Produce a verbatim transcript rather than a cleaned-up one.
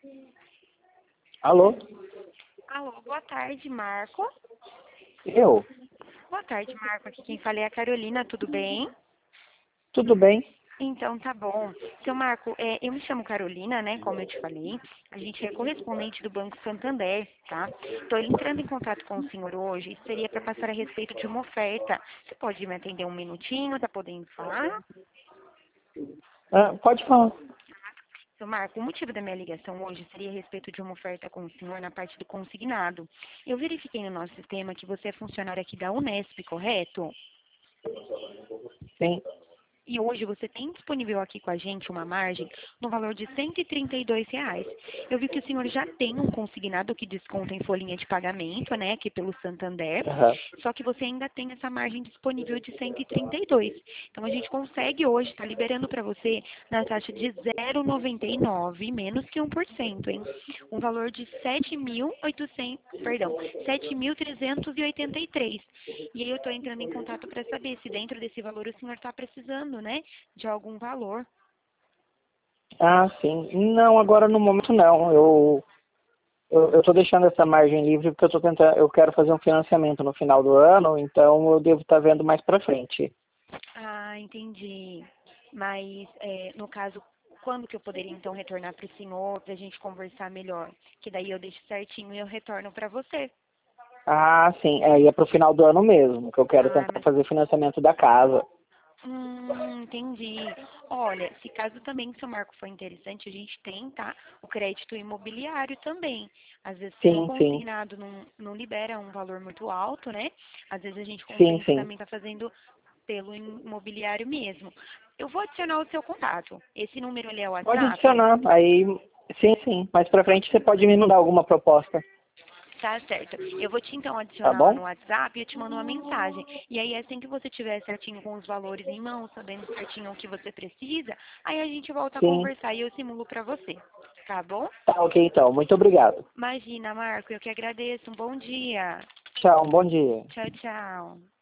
Alô? Alô, boa tarde, Marco. Eu? Boa tarde, Marco. Aqui quem fala é a Carolina, tudo bem? Tudo bem? Então, tá bom. Seu Marco, é, eu me chamo Carolina, né, como eu te falei. A gente é correspondente do Banco Santander, tá? Estou entrando em contato com o senhor hoje, seria para passar a respeito de uma oferta. Você pode me atender um minutinho, tá podendo falar? Ah, pode falar. Seu Marco, o motivo da minha ligação hoje seria a respeito de uma oferta com o senhor na parte do consignado. Eu verifiquei no nosso sistema que você é funcionário aqui da Unesp, correto? Sim. E hoje você tem disponível aqui com a gente uma margem no valor de cento e trinta e dois reais. Eu vi que o senhor já tem um consignado que desconta em folhinha de pagamento, né, aqui pelo Santander, Aham. só que você ainda tem essa margem disponível de cento e trinta e dois. Então a gente consegue hoje estar liberando para você na taxa de zero vírgula noventa e nove, menos que um por cento, hein? Um valor de sete mil e oitocentos, perdão, sete mil trezentos e oitenta e três. E aí eu estou entrando em contato para saber se dentro desse valor o senhor está precisando, né, de algum valor. Ah, sim. Não, agora no momento não. Eu eu, eu tô deixando essa margem livre porque eu tô tentando, eu quero fazer um financiamento no final do ano, então eu devo estar vendo mais pra frente. Ah, entendi. Mas, é, no caso, quando que eu poderia então retornar para o senhor para a gente conversar melhor? Que daí eu deixo certinho e eu retorno para você. Ah, sim. É, e é pro final do ano mesmo, que eu quero Ah, tentar mas. fazer financiamento da casa. Hum, entendi. Olha, se caso também seu marco for interessante, a gente tem, tá? O crédito imobiliário também. Às vezes, como o Sim, sim. consignado não, não libera um valor muito alto, né? Às vezes a gente Sim, compensa sim. também tá fazendo pelo imobiliário mesmo. Eu vou adicionar o seu contato. Esse número ali é o Pode WhatsApp? adicionar. Aí, sim, sim. Mais pra frente você pode me mandar alguma proposta, Tá certo. Eu vou te então tá adicionar lá no bom? WhatsApp e eu te mando uma mensagem. E aí assim que você tiver certinho com os valores em mão, sabendo certinho o que você precisa, aí a gente volta a Sim. conversar e eu simulo pra você. Tá bom? Tá ok então. Muito obrigado. Imagina, Marco, eu que agradeço. Um bom dia. Tchau, um bom dia. Tchau, tchau.